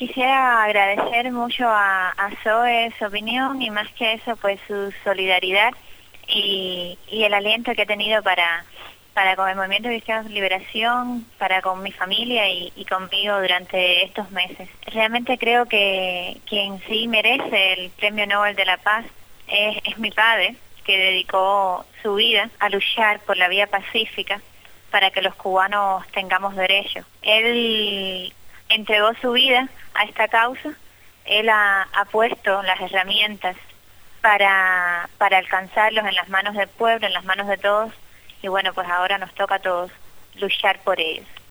Quisiera agradecer mucho a Zoe su opinión y más que eso pues su solidaridad y el aliento que ha tenido para con el Movimiento Cristiano de Liberación, para con mi familia y conmigo durante estos meses. Realmente creo que quien sí merece el Premio Nobel de la Paz es mi padre, que dedicó su vida a luchar por la vía pacífica para que los cubanos tengamos derechos. Él entregó su vida a esta causa, él ha puesto las herramientas para alcanzarlos en las manos del pueblo, en las manos de todos, y bueno, pues ahora nos toca a todos luchar por ellos.